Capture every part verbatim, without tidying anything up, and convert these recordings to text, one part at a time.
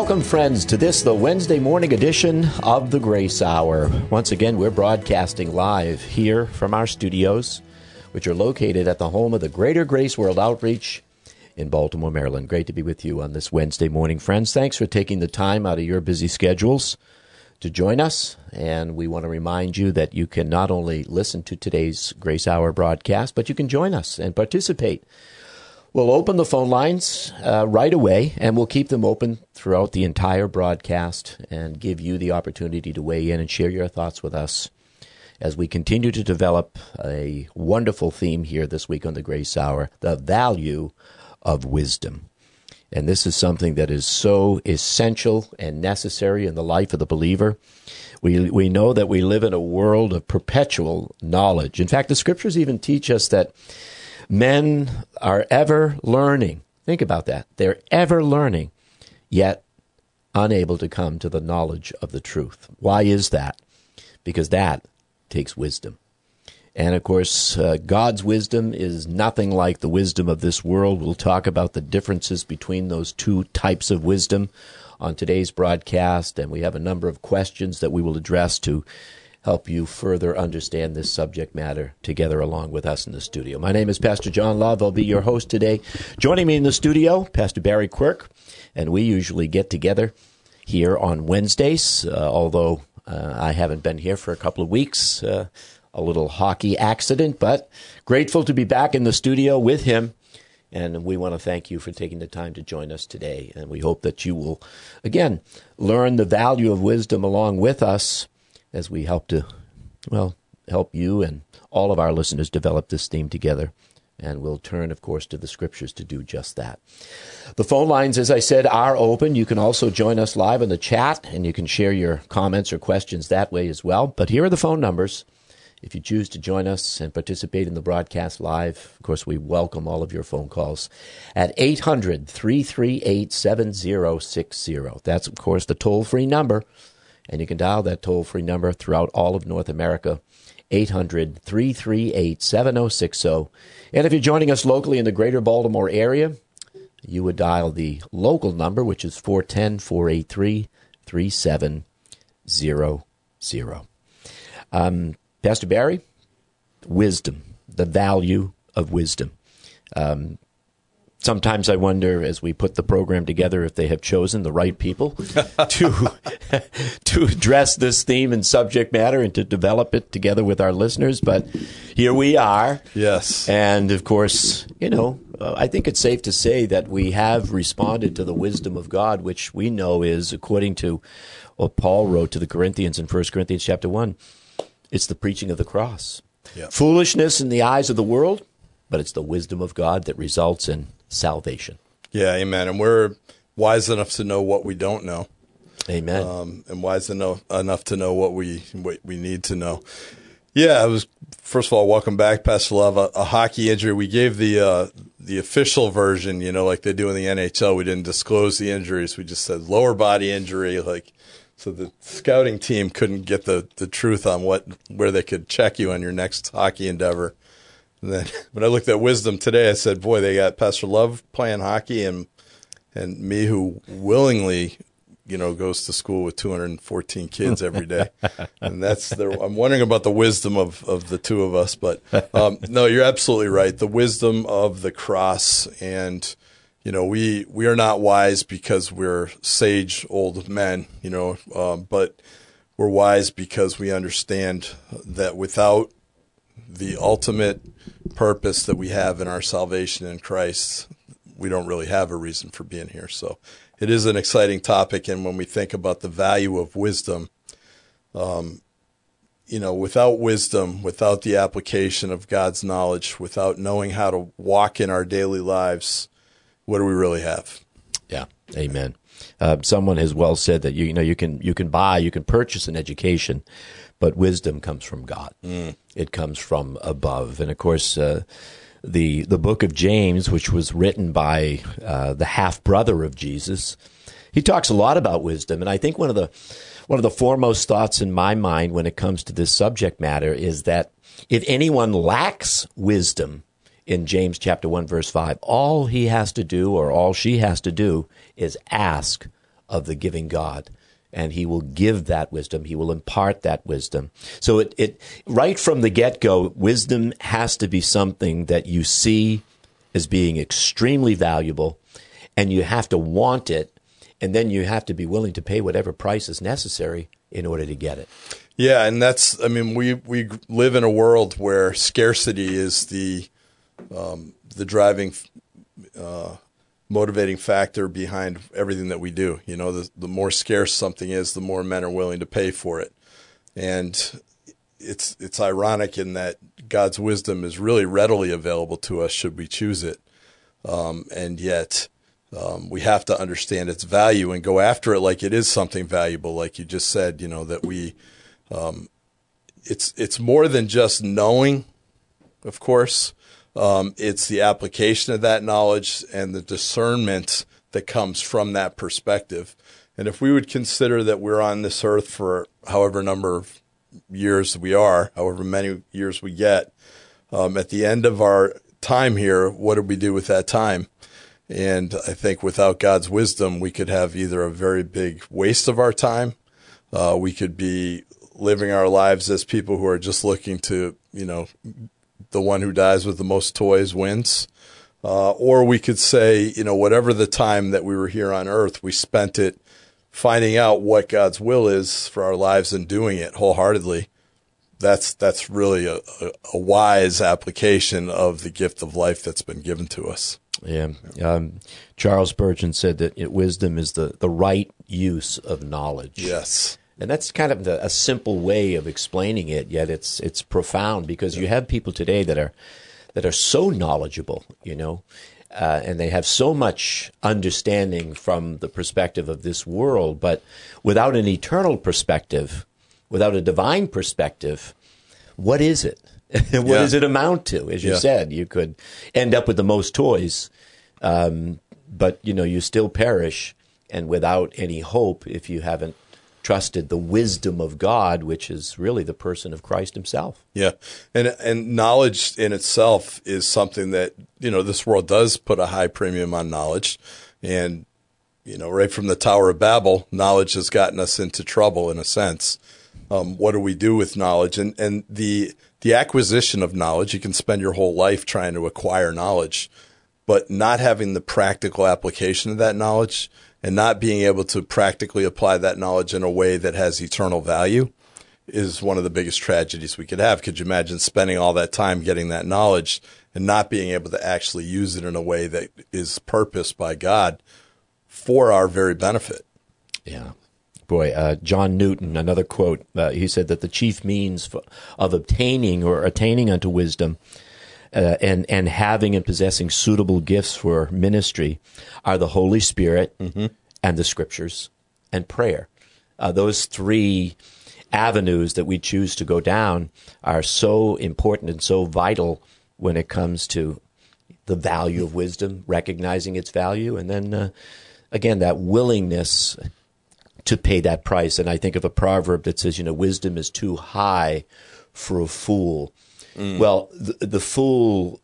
Welcome, friends, to this, the Wednesday morning edition of the Grace Hour. Once again, we're broadcasting live here from our studios, which are located at the home of the Greater Grace World Outreach in Baltimore, Maryland. Great to be with you on this Wednesday morning, friends. Thanks for taking the time out of your busy schedules to join us. And we want to remind you that you can not only listen to today's Grace Hour broadcast, but you can join us and participate. We'll open the phone lines uh, right away, and we'll keep them open throughout the entire broadcast and give you the opportunity to weigh in and share your thoughts with us as we continue to develop a wonderful theme here this week on the Grace Hour, the value of wisdom. And this is something that is so essential and necessary in the life of the believer. We we know that we live in a world of perpetual knowledge. In fact, the Scriptures even teach us that men are ever learning. Think about that. They're ever learning, yet unable to come to the knowledge of the truth. Why is that? Because that takes wisdom. And, of course, uh, God's wisdom is nothing like the wisdom of this world. We'll talk about the differences between those two types of wisdom on today's broadcast, and we have a number of questions that we will address to help you further understand this subject matter together along with us in the studio. My name is Pastor John Love. I'll be your host today. Joining me in the studio, Pastor Barry Quirk, and we usually get together here on Wednesdays, uh, although uh, I haven't been here for a couple of weeks, uh, a little hockey accident, but grateful to be back in the studio with him. And we want to thank you for taking the time to join us today. And we hope that you will, again, learn the value of wisdom along with us as we help to, well, help you and all of our listeners develop this theme together. And we'll turn, of course, to the Scriptures to do just that. The phone lines, as I said, are open. You can also join us live in the chat, and you can share your comments or questions that way as well. But here are the phone numbers. If you choose to join us and participate in the broadcast live, of course, we welcome all of your phone calls at eight hundred, three three eight, seven zero six zero. That's, of course, the toll-free number. And you can dial that toll-free number throughout all of North America, eight hundred, three three eight, seven zero six zero. And if you're joining us locally in the greater Baltimore area, you would dial the local number, which is four one zero, four eight three, three seven zero zero. Um, Pastor Barry, wisdom, the value of wisdom. Um Sometimes I wonder, as we put the program together, if they have chosen the right people to to address this theme and subject matter and to develop it together with our listeners. But here we are. Yes. And, of course, you know, uh, I think it's safe to say that we have responded to the wisdom of God, which we know is, according to what Paul wrote to the Corinthians in First Corinthians chapter one, it's the preaching of the cross. Yep. Foolishness in the eyes of the world, but it's the wisdom of God that results in salvation. Yeah, amen. And we're wise enough to know what we don't know. Amen. Um, and wise enough, enough to know what we what we need to know. Yeah, it was. First of all, welcome back, Pastor Love. A, a hockey injury. We gave the uh, the official version, you know, like they do in the N H L. We didn't disclose the injuries. We just said lower body injury, like so the scouting team couldn't get the, the truth on what where they could check you on your next hockey endeavor. And then when I looked at wisdom today, I said, boy, they got Pastor Love playing hockey and and me who willingly, you know, goes to school with two hundred fourteen kids every day. And that's the, I'm wondering about the wisdom of, of the two of us. But um, no, you're absolutely right. The wisdom of the cross. And, you know, we, we are not wise because we're sage old men, you know, um, but we're wise because we understand that without the ultimate purpose that we have in our salvation in Christ, we don't really have a reason for being here. So it is an exciting topic. And when we think about the value of wisdom, um, you know, without wisdom, without the application of God's knowledge, without knowing how to walk in our daily lives, what do we really have? Yeah. Amen. Uh, someone has well said that, you, you know, you can, you can buy, you can purchase an education, but wisdom comes from God. Mm. It comes from above. And, of course, uh, the the book of James, which was written by uh, the half-brother of Jesus, he talks a lot about wisdom. And I think one of the one of the foremost thoughts in my mind when it comes to this subject matter is that if anyone lacks wisdom, in James chapter one, verse five, all he has to do or all she has to do is ask of the giving God. And he will give that wisdom. He will impart that wisdom. So it, it right from the get-go, wisdom has to be something that you see as being extremely valuable, and you have to want it, and then you have to be willing to pay whatever price is necessary in order to get it. Yeah, and that's, I mean, we, we live in a world where scarcity is the um, the driving uh motivating factor behind everything that we do. You know, the, the more scarce something is, the more men are willing to pay for it. And it's it's ironic in that God's wisdom is really readily available to us should we choose it. Um, and yet um, we have to understand its value and go after it like it is something valuable, like you just said, you know, that we um, it's it's more than just knowing, of course. Um, it's the application of that knowledge and the discernment that comes from that perspective. And if we would consider that we're on this earth for however number of years we are, however many years we get, um, at the end of our time here, what do we do with that time? And I think without God's wisdom, we could have either a very big waste of our time. Uh, we could be living our lives as people who are just looking to, you know, the one who dies with the most toys wins. Uh, or we could say, you know, whatever the time that we were here on earth, we spent it finding out what God's will is for our lives and doing it wholeheartedly. That's that's really a, a, a wise application of the gift of life that's been given to us. Yeah. Um, Charles Spurgeon said that it, wisdom is the, the right use of knowledge. Yes. And that's kind of the, a simple way of explaining it, yet it's it's profound because you have people today that are that are so knowledgeable, you know, uh, and they have so much understanding from the perspective of this world, but without an eternal perspective, without a divine perspective, what is it? what yeah. does it amount to? As you yeah. said, you could end up with the most toys, um, but, you know, you still perish and without any hope if you haven't trusted the wisdom of God, which is really the person of Christ himself. Yeah. And and knowledge in itself is something that, you know, this world does put a high premium on knowledge. And, you know, right from the Tower of Babel, knowledge has gotten us into trouble in a sense. Um, what do we do with knowledge? And and the the acquisition of knowledge, you can spend your whole life trying to acquire knowledge, but not having the practical application of that knowledge and not being able to practically apply that knowledge in a way that has eternal value is one of the biggest tragedies we could have. Could you imagine spending all that time getting that knowledge and not being able to actually use it in a way that is purposed by God for our very benefit? Yeah. Boy, uh, John Newton, another quote, uh, he said that the chief means for, of obtaining or attaining unto wisdom Uh, and, and having and possessing suitable gifts for ministry are the Holy Spirit mm-hmm. and the Scriptures and prayer. Uh, those three avenues that we choose to go down are so important and so vital when it comes to the value of wisdom, recognizing its value, and then, uh, again, that willingness to pay that price. And I think of a proverb that says, you know, wisdom is too high for a fool. Mm. Well, the, the fool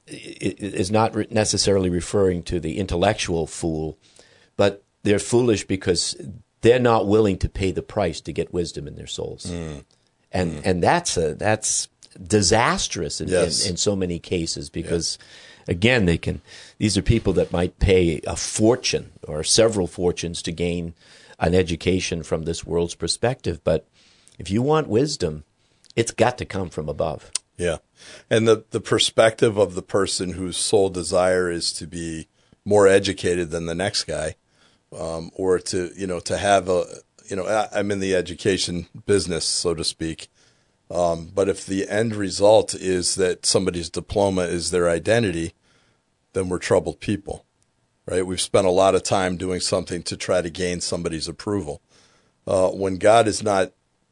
is not necessarily referring to the intellectual fool, but they're foolish because they're not willing to pay the price to get wisdom in their souls. Mm. And mm. and that's a, that's disastrous in, yes. in, in so many cases because, yeah. again, they can. These are people that might pay a fortune or several fortunes to gain an education from this world's perspective. But if you want wisdom, it's got to come from above. Yeah. And the, the perspective of the person whose sole desire is to be more educated than the next guy, um, or to, you know, to have a, you know, I, I'm in the education business, so to speak. Um, but if the end result is that somebody's diploma is their identity, then we're troubled people, right? We've spent a lot of time doing something to try to gain somebody's approval. Uh, when God is not,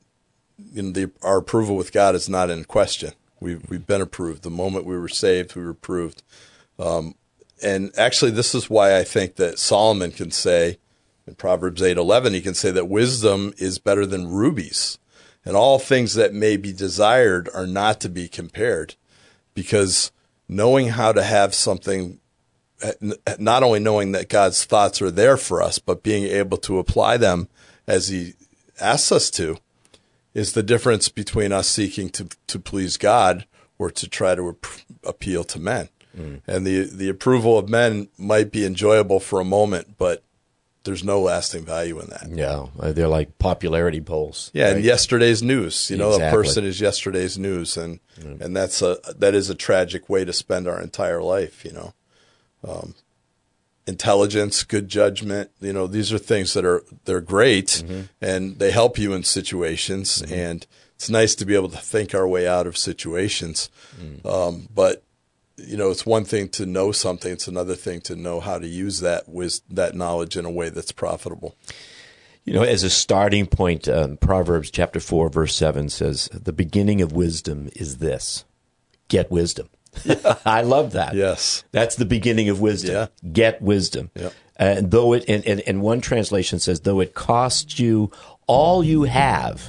you know, the, our approval with God is not in question. We've, we've been approved. The moment we were saved, we were approved. Um, and actually, this is why I think that Solomon can say in Proverbs eight eleven, he can say that wisdom is better than rubies. And all things that may be desired are not to be compared. Because knowing how to have something not only knowing that God's thoughts are there for us, but being able to apply them as he asks us to, is the difference between us seeking to, to please God or to try to ap- appeal to men. Mm. And the, the approval of men might be enjoyable for a moment, but there's no lasting value in that. Yeah, they're like popularity polls. Yeah, right? And yesterday's news. You know, exactly. a person is yesterday's news, and mm. and that's a that is a tragic way to spend our entire life. You know, um, intelligence, good judgment. You know, these are things that are they're great, mm-hmm. and they help you in situations. Mm-hmm. And it's nice to be able to think our way out of situations. Mm. Um, but you know, it's one thing to know something; it's another thing to know how to use that with that knowledge in a way that's profitable. You know, as a starting point, um, Proverbs chapter four, verse seven says, "The beginning of wisdom is this: get wisdom." Yeah. I love that. Yes, that's the beginning of wisdom. Yeah. Get wisdom. Yeah. And though it, and, and, and one translation says, "Though it costs you all you have,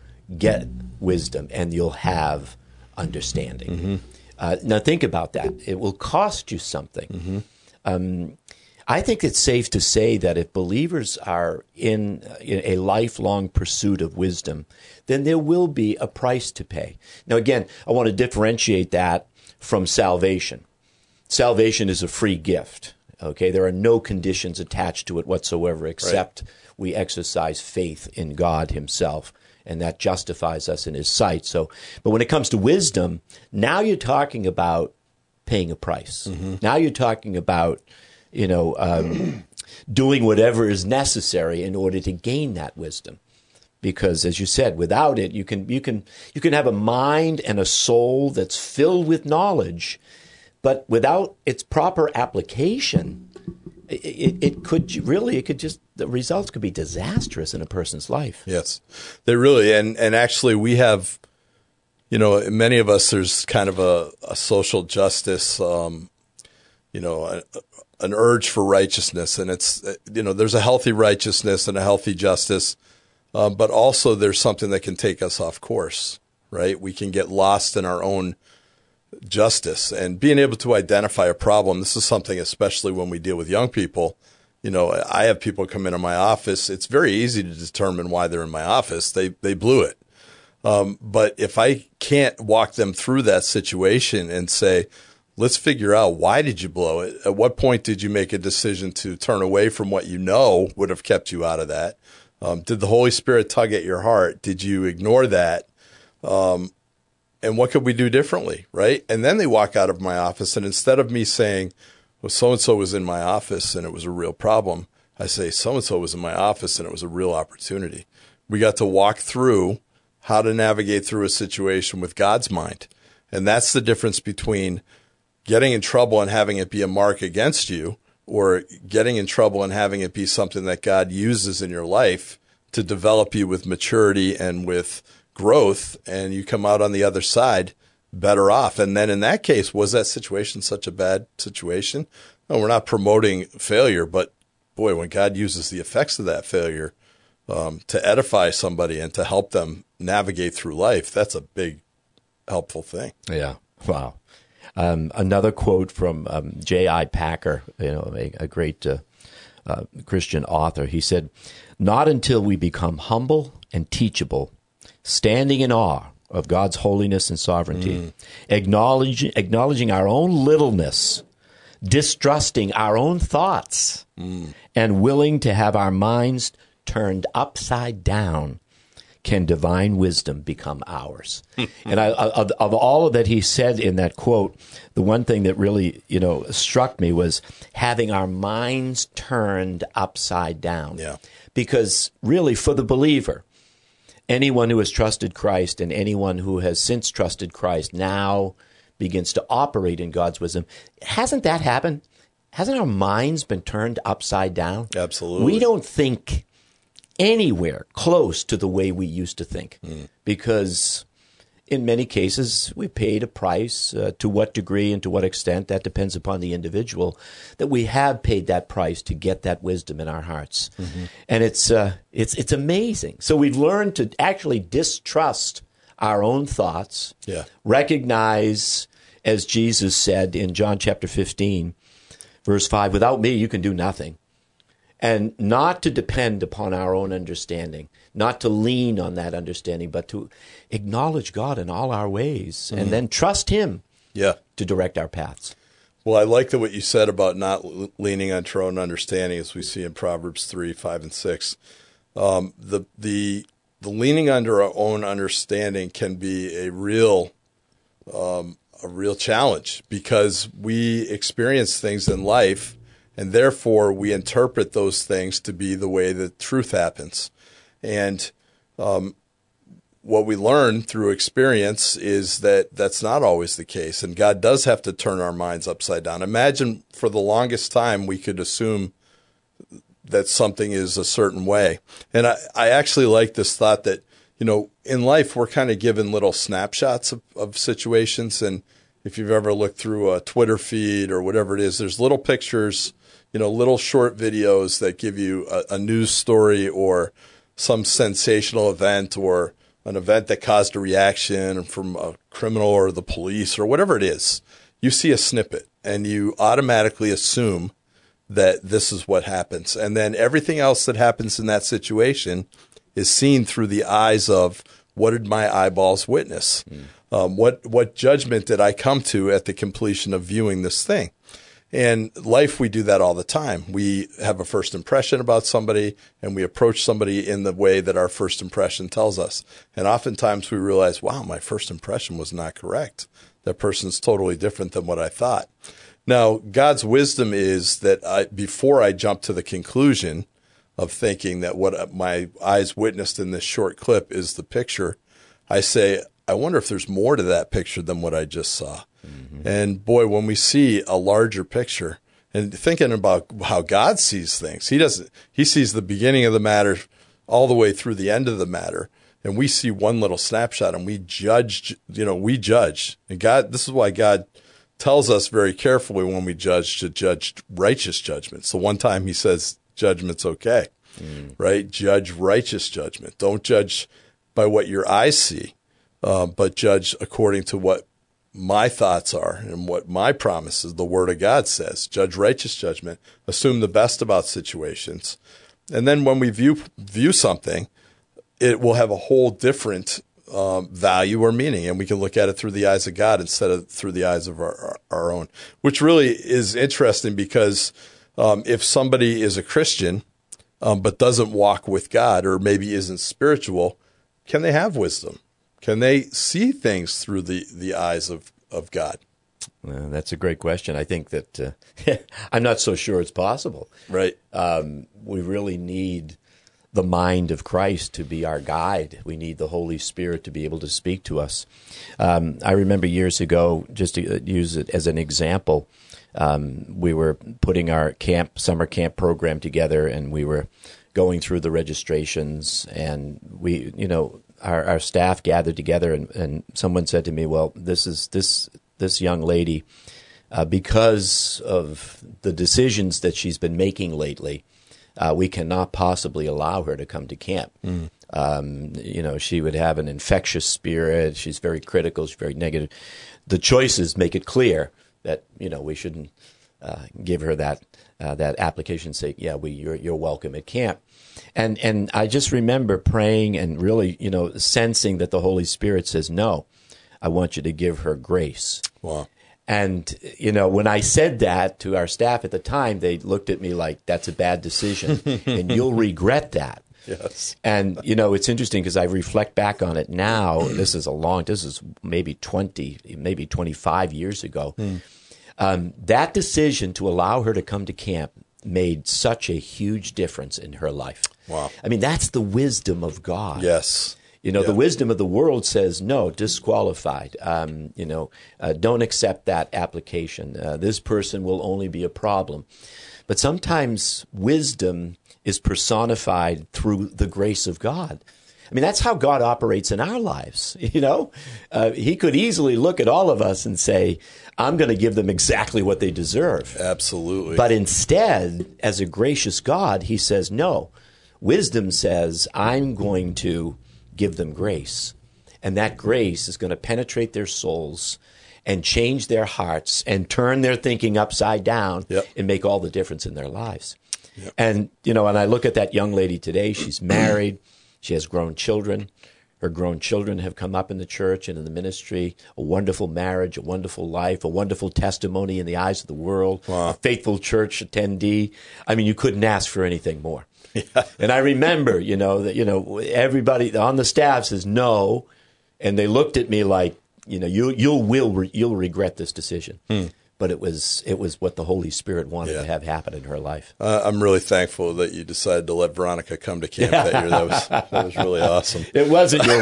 get wisdom, and you'll have understanding." Mm-hmm. Uh, now think about that. It will cost you something. Mm-hmm. Um, I think it's safe to say that if believers are in, in a lifelong pursuit of wisdom, then there will be a price to pay. Now, again, I want to differentiate that from salvation. Salvation is a free gift. Okay, there are no conditions attached to it whatsoever, except right. we exercise faith in God Himself. And that justifies us in His sight. So, but when it comes to wisdom, now you're talking about paying a price. Mm-hmm. Now you're talking about, you know, um, doing whatever is necessary in order to gain that wisdom. Because, as you said, without it, you can you can you can have a mind and a soul that's filled with knowledge, but without its proper application, It, it could really, it could just, the results could be disastrous in a person's life. Yes, they really, and, and actually we have, you know, many of us, there's kind of a, a social justice, um, you know, a, an urge for righteousness. And it's, you know, there's a healthy righteousness and a healthy justice, um, but also there's something that can take us off course, right? We can get lost in our own justice and being able to identify a problem. This is something, especially when we deal with young people. You know, I have people come into my office. It's very easy to determine why they're in my office. They they blew it. Um, but if I can't walk them through that situation and say, let's figure out, why did you blow it? At what point did you make a decision to turn away from what you know would have kept you out of that? Um, did the Holy Spirit tug at your heart? Did you ignore that? Um, And what could we do differently, right? And then they walk out of my office, and instead of me saying, well, so-and-so was in my office and it was a real problem, I say, so-and-so was in my office and it was a real opportunity. We got to walk through how to navigate through a situation with God's mind. And that's the difference between getting in trouble and having it be a mark against you, or getting in trouble and having it be something that God uses in your life to develop you with maturity and with growth, and you come out on the other side better off. And then in that case, was that situation such a bad situation? No, we're not promoting failure, but boy, when God uses the effects of that failure um, to edify somebody and to help them navigate through life, that's a big, helpful thing. Yeah. Wow. Um, another quote from um, J I Packer, you know, a, a great uh, uh, Christian author. He said, "Not until we become humble and teachable, standing in awe of God's holiness and sovereignty, mm. acknowledging, acknowledging our own littleness, distrusting our own thoughts, mm. and willing to have our minds turned upside down, can divine wisdom become ours." And I, of, of all of that he said in that quote, the one thing that really, you know, struck me was having our minds turned upside down. Yeah. Because really, for the believer, anyone who has trusted Christ and anyone who has since trusted Christ now begins to operate in God's wisdom. Hasn't that happened? Hasn't our minds been turned upside down? Absolutely. We don't think anywhere close to the way we used to think, mm. because in many cases we paid a price. Uh, to what degree and to what extent, that depends upon the individual, that we have paid that price to get that wisdom in our hearts. Mm-hmm. And it's uh, it's it's amazing. So we've learned to actually distrust our own thoughts, yeah. recognize, as Jesus said in John chapter fifteen, Verse five, without me, you can do nothing. And not to depend upon our own understanding, not to lean on that understanding, but to acknowledge God in all our ways mm-hmm. and then trust him yeah. to direct our paths. Well, I like the, what you said about not leaning on our own understanding, as we see in Proverbs three, five, and six. Um, the the the leaning under our own understanding can be a real um, a real challenge, because we experience things in life, and therefore we interpret those things to be the way that truth happens. And um, what we learn through experience is that that's not always the case, and God does have to turn our minds upside down. Imagine for the longest time we could assume that something is a certain way. And I, I actually like this thought that, you know, in life we're kind of given little snapshots of, of situations. And if you've ever looked through a Twitter feed or whatever it is, there's little pictures, you know, little short videos that give you a, a news story or some sensational event or an event that caused a reaction from a criminal or the police or whatever it is. You see a snippet and you automatically assume that this is what happens. And then everything else that happens in that situation is seen through the eyes of, what did my eyeballs witness? Mm. Um, what what judgment did I come to at the completion of viewing this thing? In life, we do that all the time. We have a first impression about somebody, and we approach somebody in the way that our first impression tells us. And oftentimes we realize, wow, my first impression was not correct. That person's totally different than what I thought. Now, God's wisdom is that I, before I jump to the conclusion of thinking that what my eyes witnessed in this short clip is the picture, I say, I wonder if there's more to that picture than what I just saw. Mm-hmm. And boy, when we see a larger picture and thinking about how God sees things, he doesn't, he sees the beginning of the matter all the way through the end of the matter. And we see one little snapshot and we judge, you know, we judge. And God, this is why God tells us very carefully when we judge to judge righteous judgment. So one time he says judgment's okay, mm. right? Judge righteous judgment. Don't judge by what your eyes see, uh, but judge according to what my thoughts are and what my promises, the word of God says. Judge righteous judgment. Assume the best about situations. And then when we view view something, it will have a whole different um, value or meaning, and we can look at it through the eyes of God instead of through the eyes of our, our, our own, which really is interesting because um, if somebody is a Christian um, but doesn't walk with God or maybe isn't spiritual, can they have wisdom? Can they see things through the, the eyes of, of God? Well, that's a great question. I think that uh, I'm not so sure it's possible. Right. Um, we really need the mind of Christ to be our guide. We need the Holy Spirit to be able to speak to us. Um, I remember years ago, just to use it as an example, um, we were putting our camp, summer camp program together, and we were going through the registrations, and we, you know, our, our staff gathered together, and, and someone said to me, well, this is this this young lady, uh, because of the decisions that she's been making lately, Uh, we cannot possibly allow her to come to camp. Mm. Um, you know, she would have an infectious spirit. She's very critical. She's very negative. The choices make it clear that, you know, we shouldn't uh, give her that uh, that application. Say, yeah, we you're you're welcome at camp. And and I just remember praying and really, you know, sensing that the Holy Spirit says, no, I want you to give her grace. Wow. And, you know, when I said that to our staff at the time, they looked at me like, that's a bad decision, and you'll regret that. Yes. And, you know, it's interesting because I reflect back on it now. This is a long, this is maybe twenty, maybe twenty-five years ago. Mm. Um, that decision to allow her to come to camp made such a huge difference in her life. Wow. I mean, that's the wisdom of God. Yes. You know, yeah. the wisdom of the world says, no, disqualified. Um, you know, uh, don't accept that application. Uh, this person will only be a problem. But sometimes wisdom is personified through the grace of God. I mean, that's how God operates in our lives. You know, uh, he could easily look at all of us and say, I'm going to give them exactly what they deserve. Absolutely. But instead, as a gracious God, he says, no. Wisdom says, I'm going to give them grace. And that grace is going to penetrate their souls and change their hearts and turn their thinking upside down Yep. and make all the difference in their lives. Yep. And, you know, when I look at that young lady today, she's married, she has grown children. Her grown children have come up in the church and in the ministry, a wonderful marriage, a wonderful life, a wonderful testimony in the eyes of the world, Wow. a faithful church attendee. I mean, you couldn't ask for anything more. Yeah. And I remember, you know, that, you know, everybody on the staff says no, and they looked at me like, you know, you you'll will re, you'll regret this decision. Hmm. But it was it was what the Holy Spirit wanted yeah. to have happen in her life. Uh, I'm really thankful that you decided to let Veronica come to camp that year. That was that was really awesome. It wasn't your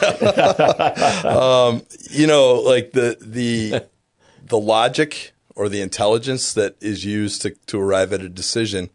wife. um, you know, like the the the logic or the intelligence that is used to to arrive at a decision.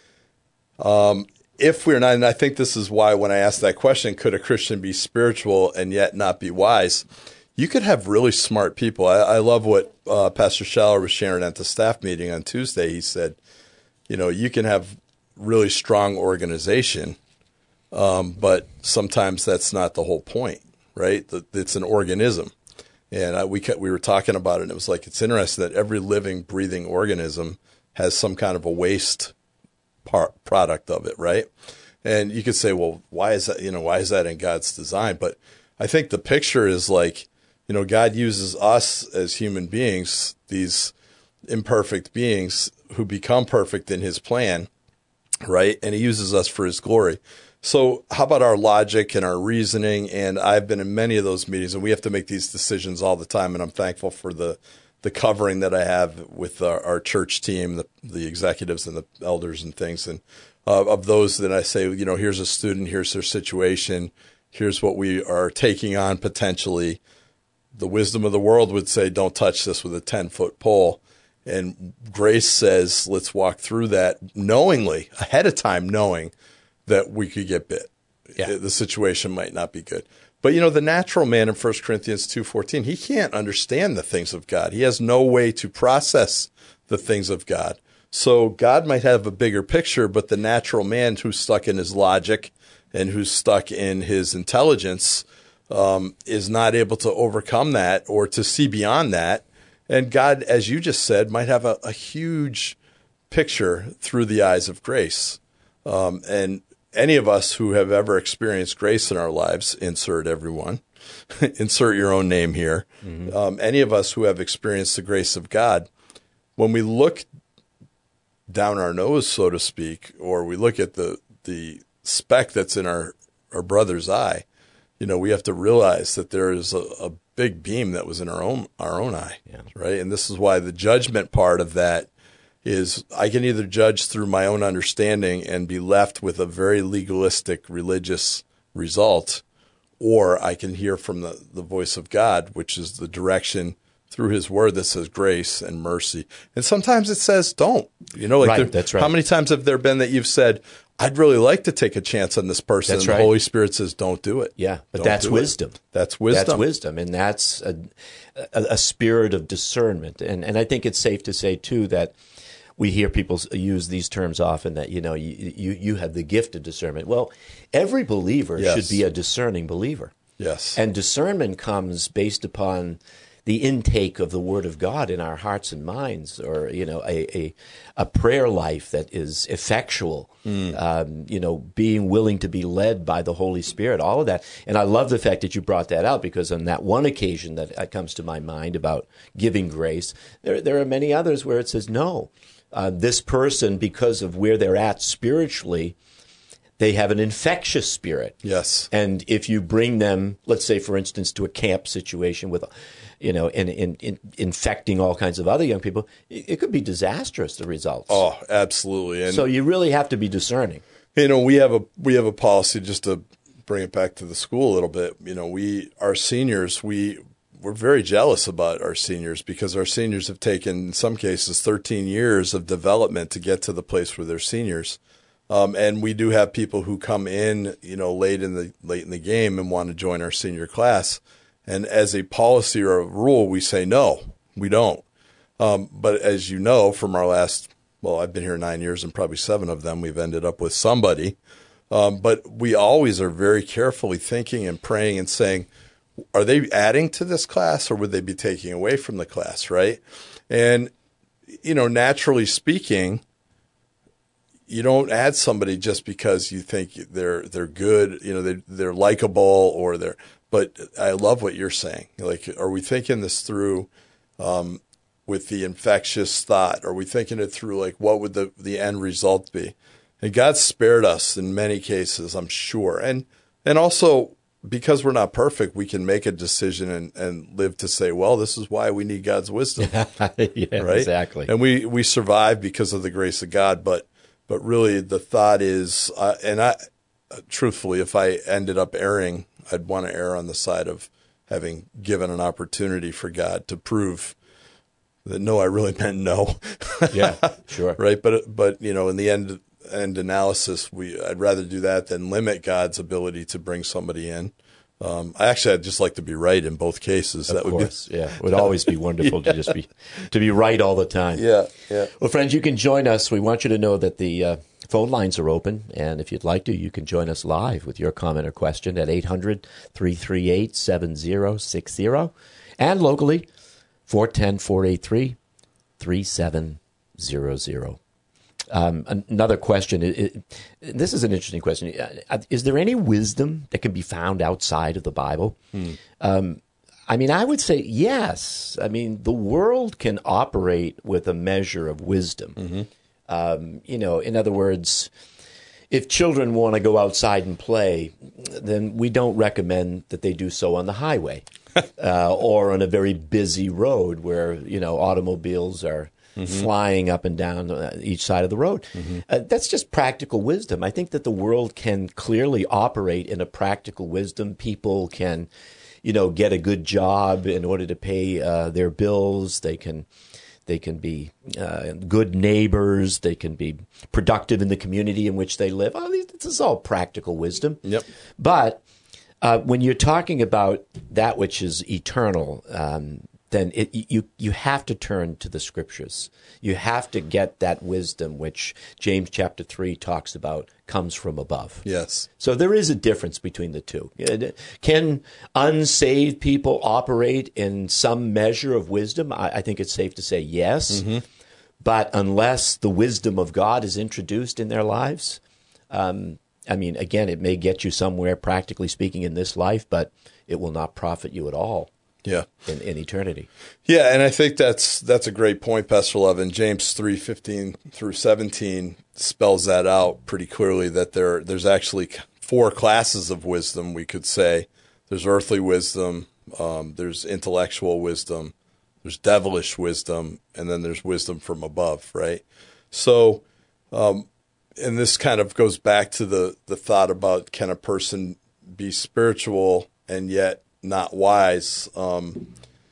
Um, if we're not, and I think this is why when I asked that question, could a Christian be spiritual and yet not be wise? You could have really smart people. I, I love what uh, Pastor Schaller was sharing at the staff meeting on Tuesday. He said, you know, you can have really strong organization, um, but sometimes that's not the whole point, right? It's an organism. And I, we we were talking about it, and it was like, it's interesting that every living, breathing organism has some kind of a waste part, product of it, right? And you could say, well, why is that, you know, why is that in God's design? But I think the picture is like, you know, God uses us as human beings, these imperfect beings who become perfect in his plan, right? And he uses us for his glory. So how about our logic and our reasoning? And I've been in many of those meetings, and we have to make these decisions all the time. And I'm thankful for the the covering that I have with our, our church team, the, the executives and the elders and things. And uh, of those that I say, you know, here's a student, here's their situation, here's what we are taking on potentially. The wisdom of the world would say, don't touch this with a ten-foot pole. And grace says, let's walk through that knowingly, ahead of time, knowing that we could get bit. Yeah. The situation might not be good. But, you know, the natural man in First Corinthians two fourteen, he can't understand the things of God. He has no way to process the things of God. So God might have a bigger picture, but the natural man who's stuck in his logic and who's stuck in his intelligence Um, is not able to overcome that or to see beyond that. And God, as you just said, might have a, a huge picture through the eyes of grace. Um, and any of us who have ever experienced grace in our lives, insert everyone, insert your own name here, mm-hmm. um, any of us who have experienced the grace of God, when we look down our nose, so to speak, or we look at the, the speck that's in our, our brother's eye, you know, we have to realize that there is a, a big beam that was in our own our own eye, yeah. right? And this is why the judgment part of that is I can either judge through my own understanding and be left with a very legalistic religious result, or I can hear from the, the voice of God, which is the direction through his word that says grace and mercy. And sometimes it says don't. You know, like right, there, that's right. How many times have there been that you've said, I'd really like to take a chance on this person. That's and the right. Holy Spirit says, don't do it. Yeah, but don't that's wisdom. It. That's wisdom. That's wisdom, and that's a, a, a spirit of discernment. And and I think it's safe to say, too, that we hear people use these terms often that, you know, you you, you have the gift of discernment. Well, every believer yes. should be a discerning believer. Yes. And discernment comes based upon the intake of the Word of God in our hearts and minds, or, you know, a a, a prayer life that is effectual, mm. um, you know, being willing to be led by the Holy Spirit, all of that. And I love the fact that you brought that out, because on that one occasion that comes to my mind about giving grace, there there are many others where it says, no, uh, this person, because of where they're at spiritually, they have an infectious spirit. Yes. And if you bring them, let's say, for instance, to a camp situation with, you know, in, in, in infecting all kinds of other young people, it, it could be disastrous, the results. Oh, absolutely. And so you really have to be discerning. You know, we have a we have a policy, just to bring it back to the school a little bit. You know, we our seniors, we we're very jealous about our seniors, because our seniors have taken, in some cases, thirteen years of development to get to the place where they're seniors. Um, and we do have people who come in, you know, late in the late in the game and want to join our senior class. And as a policy or a rule, we say no, we don't. Um, but as you know from our last, well, I've been here nine years and probably seven of them, we've ended up with somebody. Um, but we always are very carefully thinking and praying and saying, are they adding to this class or would they be taking away from the class, right? And, you know, naturally speaking, you don't add somebody just because you think they're they're good, you know, they, they're likable or they're, but I love what you're saying. Like, are we thinking this through um, with the infectious thought? Are we thinking it through, like, what would the, the end result be? And God spared us in many cases, I'm sure. And and also, because we're not perfect, we can make a decision and, and live to say, well, this is why we need God's wisdom. Yeah, right? Exactly. And we, we survive because of the grace of God. But but really the thought is, uh, and I, truthfully, if I ended up erring, I'd want to err on the side of having given an opportunity for God to prove that, no, I really meant no. Yeah, sure. Right? But, but you know, in the end, end analysis, we I'd rather do that than limit God's ability to bring somebody in. Um, I actually, I'd just like to be right in both cases. Of that course, would be, yeah. It would always be wonderful yeah. to just be to be right all the time. Yeah, yeah. Well, friends, you can join us. We want you to know that the uh, phone lines are open, and if you'd like to, you can join us live with your comment or question at eight hundred, three three eight, seven zero six zero, and locally, four one zero, four eight three, three seven zero zero. Um, another question, it, it, this is an interesting question. Is there any wisdom that can be found outside of the Bible? Hmm. Um, I mean, I would say yes. I mean, the world can operate with a measure of wisdom. Mm-hmm. Um, you know, in other words, if children want to go outside and play, then we don't recommend that they do so on the highway uh, or on a very busy road where, you know, automobiles are Mm-hmm. flying up and down each side of the road. Mm-hmm. Uh, that's just practical wisdom. I think that the world can clearly operate in a practical wisdom. People can, you know, get a good job in order to pay uh, their bills. They can, they can be uh, good neighbors. They can be productive in the community in which they live. Oh, this is all practical wisdom. Yep. But uh, when you're talking about that which is eternal, um, then it, you you have to turn to the Scriptures. You have to get that wisdom, which James chapter three talks about, comes from above. Yes. So there is a difference between the two. Can unsaved people operate in some measure of wisdom? I, I think it's safe to say yes. Mm-hmm. But unless the wisdom of God is introduced in their lives, um, I mean, again, it may get you somewhere, practically speaking, in this life, but it will not profit you at all. Yeah, in, in eternity. Yeah, and I think that's that's a great point, Pastor Levin. James three fifteen through seventeen spells that out pretty clearly. That there there's actually four classes of wisdom. We could say there's earthly wisdom, um, there's intellectual wisdom, there's devilish wisdom, and then there's wisdom from above. Right. So, um, and this kind of goes back to the the thought about, can a person be spiritual and yet not wise? Um,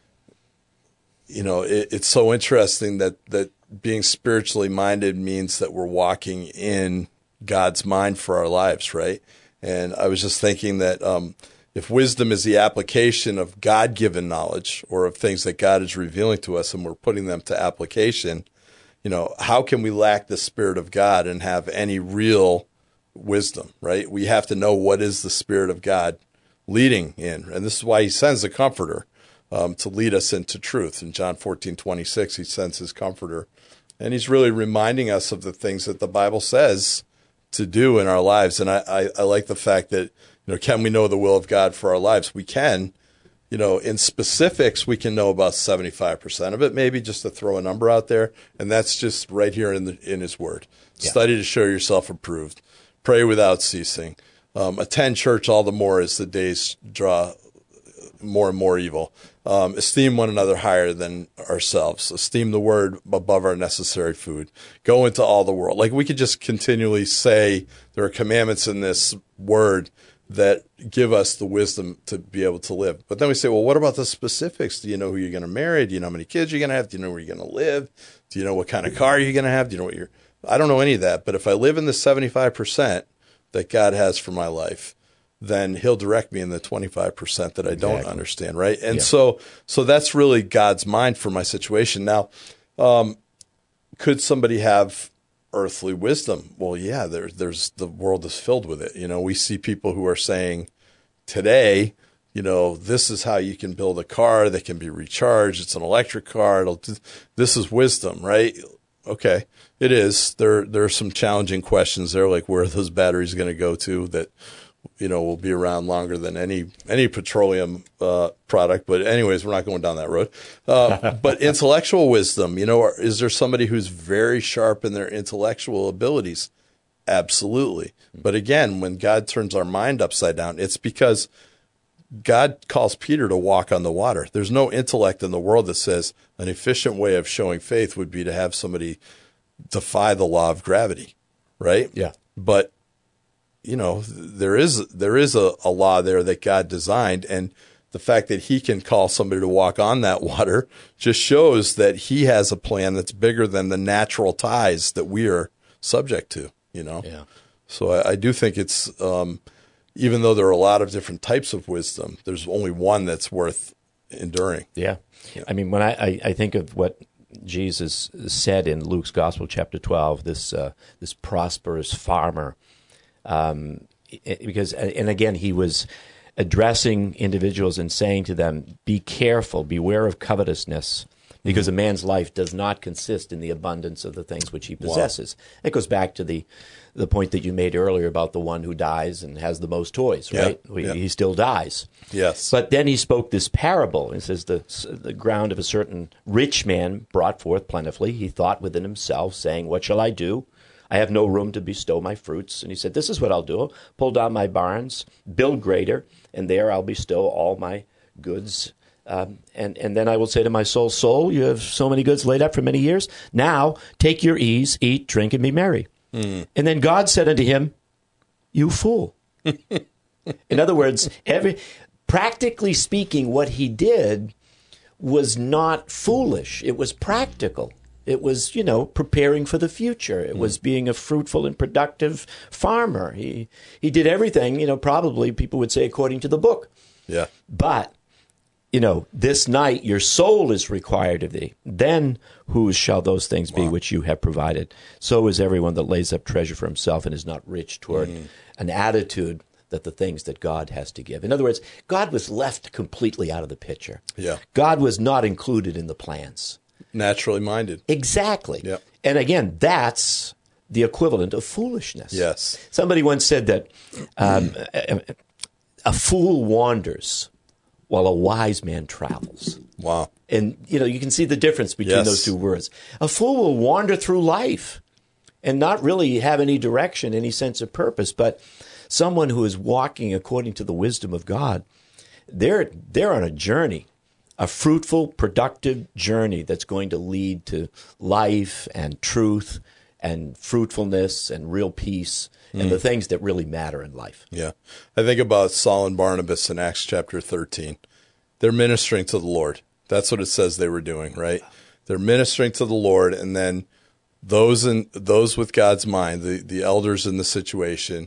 you know, it, it's so interesting that, that being spiritually minded means that we're walking in God's mind for our lives, right? And I was just thinking that um, if wisdom is the application of God-given knowledge or of things that God is revealing to us and we're putting them to application, you know, how can we lack the Spirit of God and have any real wisdom, right? We have to know what is the Spirit of God leading in. And this is why he sends a comforter um, to lead us into truth. In John fourteen twenty-six, he sends his comforter. And he's really reminding us of the things that the Bible says to do in our lives. And I, I, I like the fact that, you know, can we know the will of God for our lives? We can. You know, in specifics, we can know about seventy-five percent of it, maybe, just to throw a number out there. And that's just right here in the, in his word. Yeah. Study to show yourself approved. Pray without ceasing. Um, attend church all the more as the days draw more and more evil. Um, esteem one another higher than ourselves. Esteem the word above our necessary food. Go into all the world. Like, we could just continually say there are commandments in this word that give us the wisdom to be able to live. But then we say, well, what about the specifics? Do you know who you're going to marry? Do you know how many kids you're going to have? Do you know where you're going to live? Do you know what kind of car you're going to have? Do you know what you're, I don't know any of that. But if I live in the seventy-five percent that God has for my life, then he'll direct me in the twenty-five percent that I don't exactly. understand, right? And yeah. so so that's really God's mind for my situation. Now, um, could somebody have earthly wisdom? Well, yeah, there, there's the world is filled with it. You know, we see people who are saying today you know, this is how you can build a car that can be recharged. It's an electric car. It'll, this is wisdom, right? Okay, it is. There, there are some challenging questions there, like where are those batteries going to go to that, you know, will be around longer than any any petroleum uh, product. But anyways, we're not going down that road. Uh, but intellectual wisdom, you know, is there somebody who's very sharp in their intellectual abilities? Absolutely. But again, when God turns our mind upside down, it's because God calls Peter to walk on the water. There's no intellect in the world that says an efficient way of showing faith would be to have somebody defy the law of gravity, right? Yeah. But you know, there is there is a, a law there that God designed, and the fact that he can call somebody to walk on that water just shows that he has a plan that's bigger than the natural ties that we are subject to, you know? Yeah. So I, I do think it's, um, even though there are a lot of different types of wisdom, there's only one that's worth enduring. Yeah. yeah. I mean, when I, I, I think of what Jesus said in Luke's Gospel, chapter twelve, this uh, this prosperous farmer, Um, because, and again, he was addressing individuals and saying to them, be careful, beware of covetousness, because mm-hmm. a man's life does not consist in the abundance of the things which he possesses. Wow. It goes back to the, the point that you made earlier about the one who dies and has the most toys, right? Yeah, he, yeah. he still dies. Yes. But then he spoke this parable. It says, the, the ground of a certain rich man brought forth plentifully. He thought within himself, saying, what shall I do? I have no room to bestow my fruits. And he said, this is what I'll do. I'll pull down my barns, build greater, and there I'll bestow all my goods. Um, and, and then I will say to my soul, soul, you have so many goods laid up for many years. Now take your ease, eat, drink, and be merry. Mm. And then God said unto him, you fool. In other words, every practically speaking, what he did was not foolish. It was practical. It was, you know, preparing for the future. It mm. was being a fruitful and productive farmer. He he did everything, you know, probably people would say according to the book. Yeah. But, you know, this night your soul is required of thee. Then whose shall those things be wow. which you have provided? So is everyone that lays up treasure for himself and is not rich toward mm. an attitude that the things that God has to give. In other words, God was left completely out of the picture. Yeah. God was not included in the plans. Naturally minded. Exactly. Yep. And again, that's the equivalent of foolishness. Yes. Somebody once said that um, a, a fool wanders while a wise man travels. Wow. And, you know, you can see the difference between yes. those two words. A fool will wander through life and not really have any direction, any sense of purpose. But someone who is walking according to the wisdom of God, they're they're on a journey. A fruitful, productive journey that's going to lead to life and truth and fruitfulness and real peace mm. and the things that really matter in life. Yeah. I think about Saul and Barnabas in Acts chapter thirteen. They're ministering to the Lord. That's what it says they were doing, right? They're ministering to the Lord, and then those in those with God's mind, the, the elders in the situation,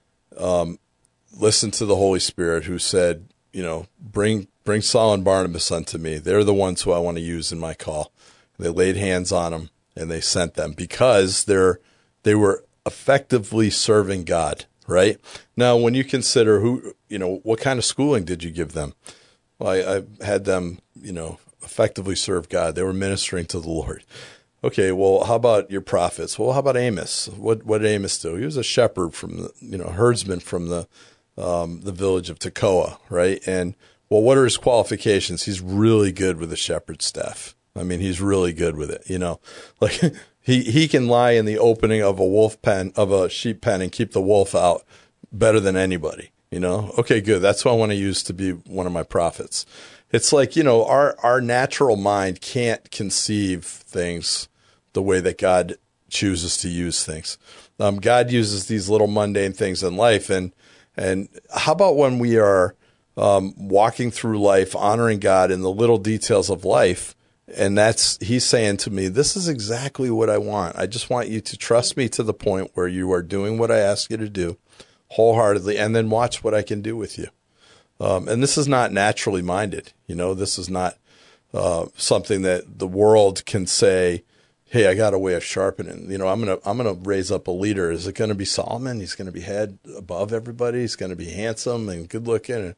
um, listened to the Holy Spirit who said, you know, bring Bring Saul and Barnabas unto me. They're the ones who I want to use in my call. They laid hands on them and they sent them because they're they were effectively serving God, right? Now, when you consider who, you know, what kind of schooling did you give them? Well, I, I had them, you know, effectively serve God. They were ministering to the Lord. Okay, well, how about your prophets? Well, how about Amos? What what did Amos do? He was a shepherd from the, you know, herdsman from the um, the village of Tekoa, right? And well, what are his qualifications? He's really good with the shepherd's staff. I mean, he's really good with it. You know, like he, he can lie in the opening of a wolf pen, of a sheep pen, and keep the wolf out better than anybody. You know, okay, good. That's what I want to use to be one of my prophets. It's like, you know, our, our natural mind can't conceive things the way that God chooses to use things. Um, God uses these little mundane things in life. And, and how about when we are, Um, walking through life, honoring God in the little details of life. And that's, he's saying to me, this is exactly what I want. I just want you to trust me to the point where you are doing what I ask you to do wholeheartedly, and then watch what I can do with you. Um, and this is not naturally minded. You know, this is not uh, something that the world can say, hey, I got a way of sharpening. You know, I'm going to, I'm going to raise up a leader. Is it going to be Solomon? He's going to be head above everybody. He's going to be handsome and good looking. And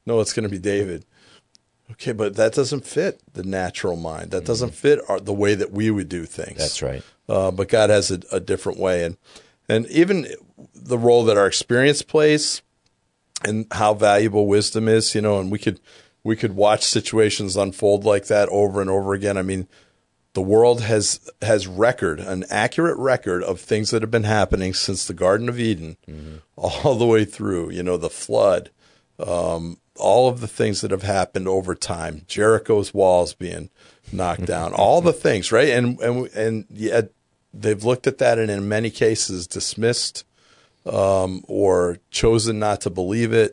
No, it's going to be David. Okay, but that doesn't fit the natural mind. That doesn't fit our, the way that we would do things. That's right. Uh, but God has a, a different way. And, and even the role that our experience plays and how valuable wisdom is, you know, and we could, we could watch situations unfold like that over and over again. I mean, the world has, has record, an accurate record of things that have been happening since the Garden of Eden, mm-hmm. all the way through, you know, the flood, um, all of the things that have happened over time, Jericho's walls being knocked down, all the things, right? And and and yet they've looked at that and in many cases dismissed um, or chosen not to believe it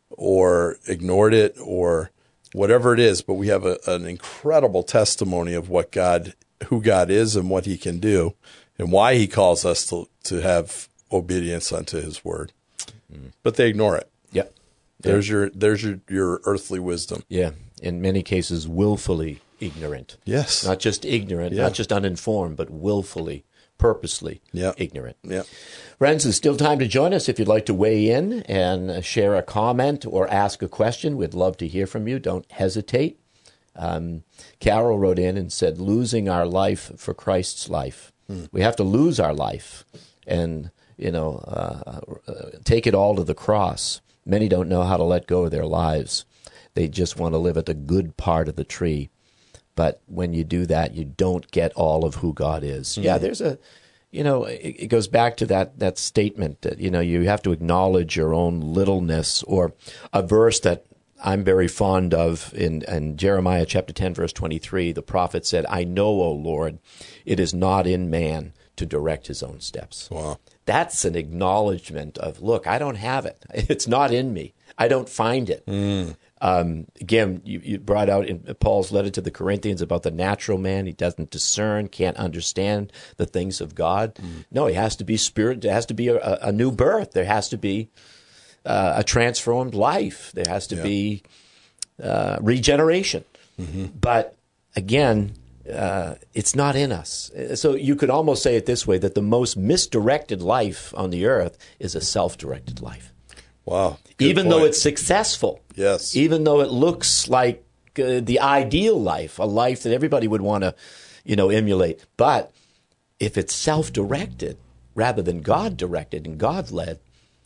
or ignored it or whatever it is. But we have a, an incredible testimony of what God, who God is and what he can do and why he calls us to, to have obedience unto his word. Mm. But they ignore it. Yep. There's your there's your, your earthly wisdom. Yeah. In many cases, willfully ignorant. Yes. Not just ignorant, yeah. not just uninformed, but willfully, purposely yeah. ignorant. Yeah. Friends, there's still time to join us if you'd like to weigh in and share a comment or ask a question. We'd love to hear from you. Don't hesitate. Um, Carol wrote in and said, losing our life for Christ's life. Hmm. We have to lose our life and, you know, uh, uh, take it all to the cross. Many don't know how to let go of their lives. They just want to live at the good part of the tree. But when you do that, you don't get all of who God is. Mm-hmm. Yeah, there's a, you know, it, it goes back to that that statement that, you know, you have to acknowledge your own littleness, or a verse that I'm very fond of in, in Jeremiah chapter ten, verse twenty-three. The prophet said, I know, O Lord, it is not in man to direct his own steps. Wow. That's an acknowledgement of, look, I don't have it. It's not in me. I don't find it. Mm. Um, again, you, you brought out in Paul's letter to the Corinthians about the natural man. He doesn't discern, can't understand the things of God. Mm. No, he has to be spirit. There has to be a, a new birth. There has to be uh, a transformed life. There has to yeah. be uh, regeneration. Mm-hmm. But again, Uh, it's not in us. So you could almost say it this way, that the most misdirected life on the earth is a self-directed life. Wow. Even point. though it's successful. Yes. Even though it looks like uh, the ideal life, a life that everybody would want to, you know, emulate. But if it's self-directed rather than God-directed and God-led,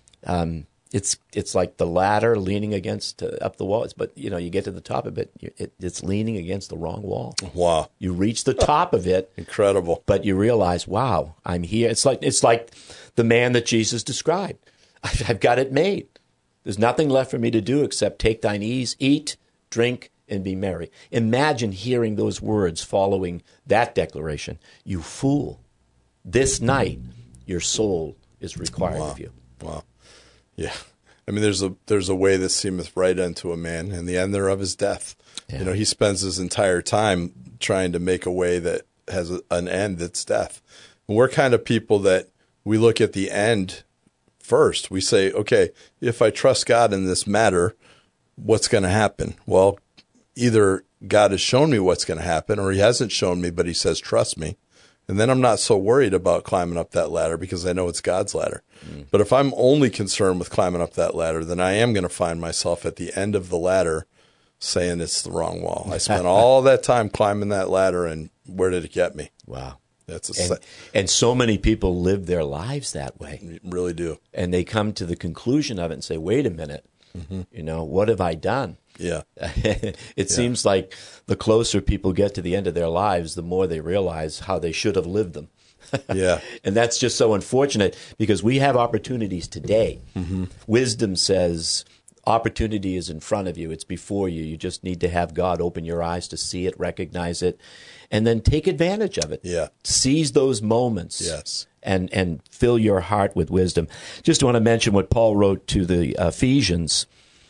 um, It's it's like the ladder leaning against uh, up the walls, but you know you get to the top of it, it, it's leaning against the wrong wall. Wow! You reach the top of it, incredible, but you realize, wow, I'm here. It's like it's like the man that Jesus described. I've got it made. There's nothing left for me to do except take thine ease, eat, drink, and be merry. Imagine hearing those words following that declaration. You fool! This night your soul is required wow. of you. Wow. Yeah. I mean, there's a there's a way that seemeth right unto a man, and the end thereof is death. Yeah. You know, he spends his entire time trying to make a way that has a, an end that's death. And we're kind of people that we look at the end first. We say, okay, if I trust God in this matter, what's going to happen? Well, either God has shown me what's going to happen, or he hasn't shown me, but he says, trust me. And then I'm not so worried about climbing up that ladder because I know it's God's ladder. Mm. But if I'm only concerned with climbing up that ladder, then I am going to find myself at the end of the ladder saying it's the wrong wall. I spent all that time climbing that ladder, and where did it get me? Wow. That's a and, se- and so many people live their lives that way. You really do. And they come to the conclusion of it and say, wait a minute, mm-hmm. you know, what have I done? Yeah. it yeah. seems like the closer people get to the end of their lives, the more they realize how they should have lived them. Yeah. And that's just so unfortunate because we have opportunities today. Mm-hmm. Wisdom says opportunity is in front of you. It's before you. You just need to have God open your eyes to see it, recognize it, and then take advantage of it. Yeah. Seize those moments. Yes. And, and fill your heart with wisdom. Just want to mention what Paul wrote to the Ephesians.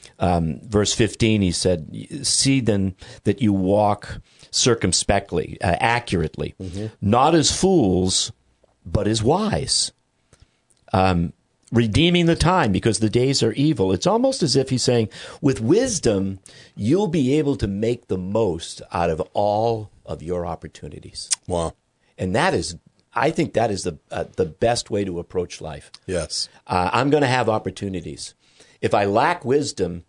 Um, verse fifteen, he said, see then that you walk circumspectly, uh, accurately, mm-hmm. not as fools, but as wise, um, redeeming the time because the days are evil. It's almost as if he's saying, with wisdom, you'll be able to make the most out of all of your opportunities. Wow. And that is, I think that is the uh, the best way to approach life. Yes. Uh, I'm going to have opportunities. If I lack wisdom,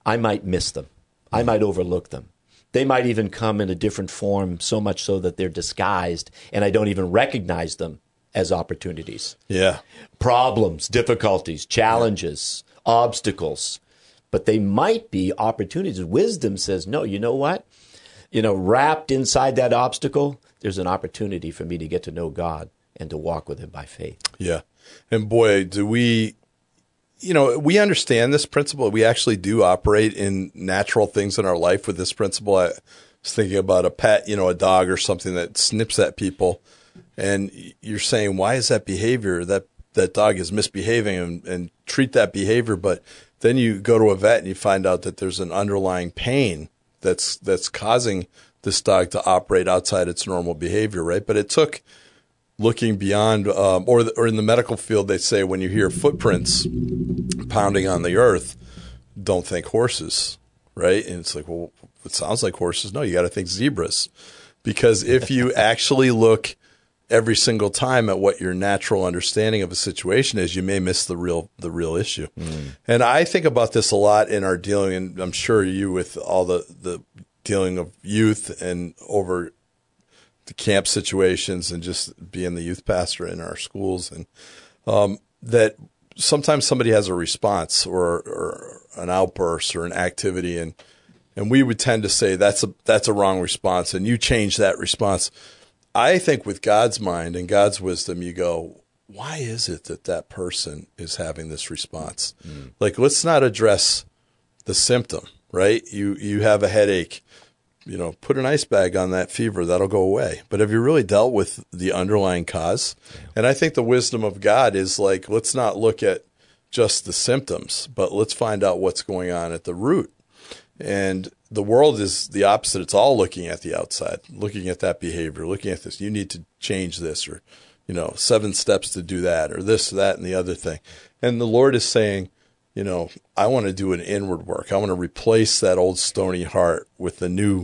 I might miss them. I might overlook them. They might even come in a different form, so much so that they're disguised, and I don't even recognize them as opportunities. Yeah. Problems, difficulties, challenges, yeah. obstacles. But they might be opportunities. Wisdom says, no, you know what? You know, wrapped inside that obstacle, there's an opportunity for me to get to know God and to walk with him by faith. Yeah. And boy, do we, you know, we understand this principle. We actually do operate in natural things in our life with this principle. I was thinking about a pet, you know, a dog or something that snips at people. And you're saying, why is that behavior? That that dog is misbehaving, and, and treat that behavior. But then you go to a vet and you find out that there's an underlying pain that's that's causing this dog to operate outside its normal behavior, right? But it took looking beyond, um, or or in the medical field, they say when you hear footprints pounding on the earth, don't think horses, right? And it's like, well, it sounds like horses. No, you got to think zebras, because if you actually look every single time at what your natural understanding of a situation is, you may miss the real the real issue. Mm. And I think about this a lot in our dealing, and I'm sure you with all the, the dealing of youth and over the camp situations and just being the youth pastor in our schools, and um, that sometimes somebody has a response or, or an outburst or an activity, and and we would tend to say that's a that's a wrong response, and you change that response. I think with God's mind and God's wisdom, you go, why is it that that person is having this response? Mm. Like, let's not address the symptom, right? You you have a headache, you know, put an ice bag on that fever, that'll go away. But have you really dealt with the underlying cause? Yeah. And I think the wisdom of God is like, let's not look at just the symptoms, but let's find out what's going on at the root. And the world is the opposite. It's all looking at the outside, looking at that behavior, looking at this. You need to change this, or, you know, seven steps to do that, or this, that, and the other thing. And the Lord is saying, you know, I want to do an inward work. I want to replace that old stony heart with a new,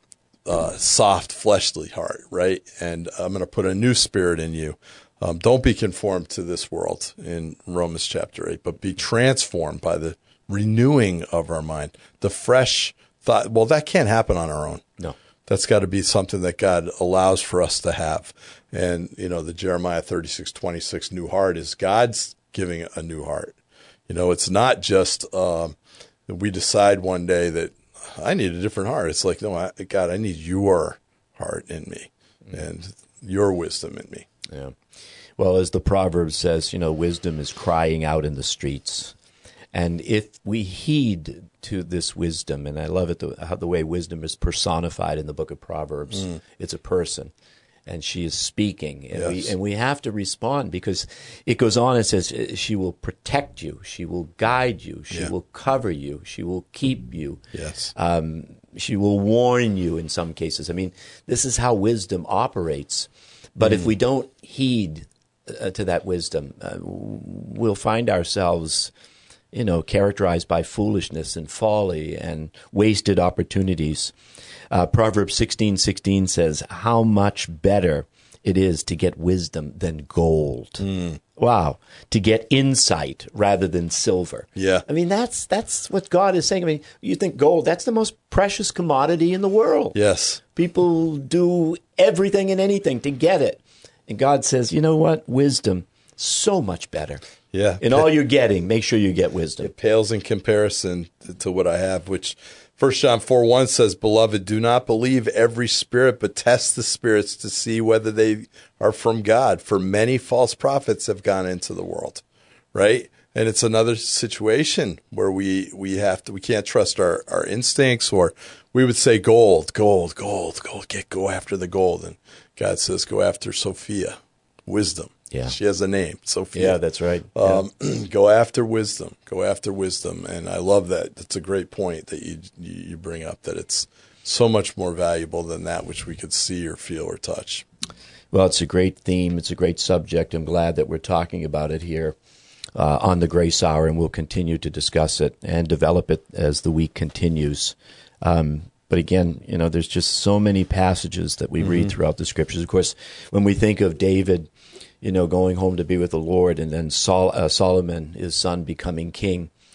uh, soft, fleshly heart, right? And I'm going to put a new spirit in you. Um, don't be conformed to this world in Romans chapter eight, but be transformed by the renewing of our mind, the fresh thought. Well, that can't happen on our own. No, that's got to be something that God allows for us to have. And, you know, the Jeremiah thirty-six twenty-six new heart is God's giving a new heart. You know, it's not just, um, we decide one day that I need a different heart. It's like, no, I, God, I need your heart in me mm-hmm. and your wisdom in me. Yeah. Well, as the proverb says, you know, wisdom is crying out in the streets. And if we heed to this wisdom, and I love it, the, how the way wisdom is personified in the book of Proverbs, mm. it's a person, and she is speaking, and, yes. we, and we have to respond, because it goes on and says, she will protect you, she will guide you, she yeah. will cover you, she will keep you, yes, um, she will warn you in some cases. I mean, this is how wisdom operates. But mm. if we don't heed uh, to that wisdom, uh, we'll find ourselves, you know, characterized by foolishness and folly and wasted opportunities. Uh, Proverbs sixteen sixteen says, how much better it is to get wisdom than gold. Mm. Wow. To get insight rather than silver. Yeah. I mean, that's that's what God is saying. I mean, you think gold, that's the most precious commodity in the world. Yes. People do everything and anything to get it. And God says, you know what? Wisdom, so much better. Yeah. In all you're getting, make sure you get wisdom. It pales in comparison to what I have, which First John four one says, Beloved, do not believe every spirit, but test the spirits to see whether they are from God. For many false prophets have gone into the world, right? And it's another situation where we, we have to, we can't trust our, our instincts, or we would say gold, gold, gold, gold, get, go after the gold. And God says, go after Sophia, wisdom. Yeah. She has a name, Sophia. Yeah, that's right. Um, yeah. Go after wisdom. Go after wisdom. And I love that. That's a great point that you you bring up, that it's so much more valuable than that which we could see or feel or touch. Well, it's a great theme. It's a great subject. I'm glad that we're talking about it here uh, on the Grace Hour, and we'll continue to discuss it and develop it as the week continues. Um, but again, you know, there's just so many passages that we mm-hmm. read throughout the Scriptures. Of course, when we think of David, you know, going home to be with the Lord, and then Sol- uh, Solomon, his son, becoming king.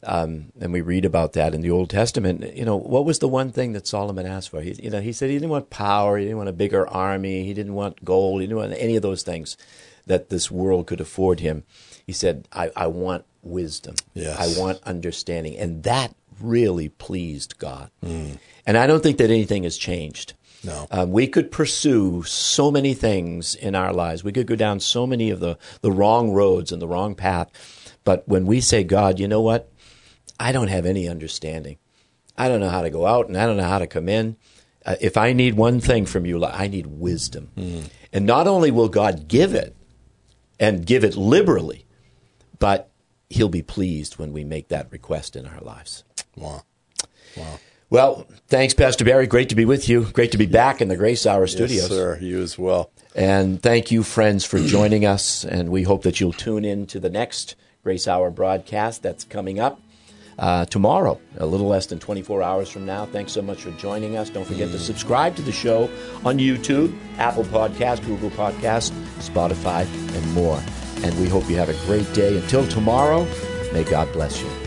Um, and we read about that in the Old Testament. You know, what was the one thing that Solomon asked for? He, you know, he said he didn't want power, he didn't want a bigger army, he didn't want gold, he didn't want any of those things that this world could afford him. He said, I, I want wisdom. Yes. I want understanding. And that really pleased God. Mm. And I don't think that anything has changed. No. Um, we could pursue so many things in our lives. We could go down so many of the, the wrong roads and the wrong path. But when we say, God, you know what? I don't have any understanding. I don't know how to go out and I don't know how to come in. Uh, if I need one thing from you, I need wisdom. Mm. And not only will God give it and give it liberally, but he'll be pleased when we make that request in our lives. Wow. Wow. Well, thanks, Pastor Barry. Great to be with you. Great to be back in the Grace Hour studios. Yes, sir. You as well. And thank you, friends, for joining us. And we hope that you'll tune in to the next Grace Hour broadcast that's coming up uh, tomorrow, a little less than twenty-four hours from now. Thanks so much for joining us. Don't forget to subscribe to the show on YouTube, Apple Podcast, Google Podcast, Spotify, and more. And we hope you have a great day. Until tomorrow, may God bless you.